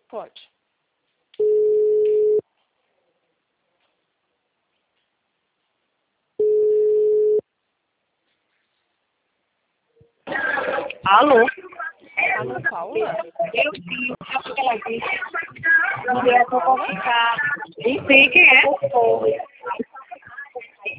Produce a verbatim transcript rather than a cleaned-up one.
Pode. Alô? Alô, Paula? Eu sim, acho que ela disse. Não deu pra conversar. E sei quem é?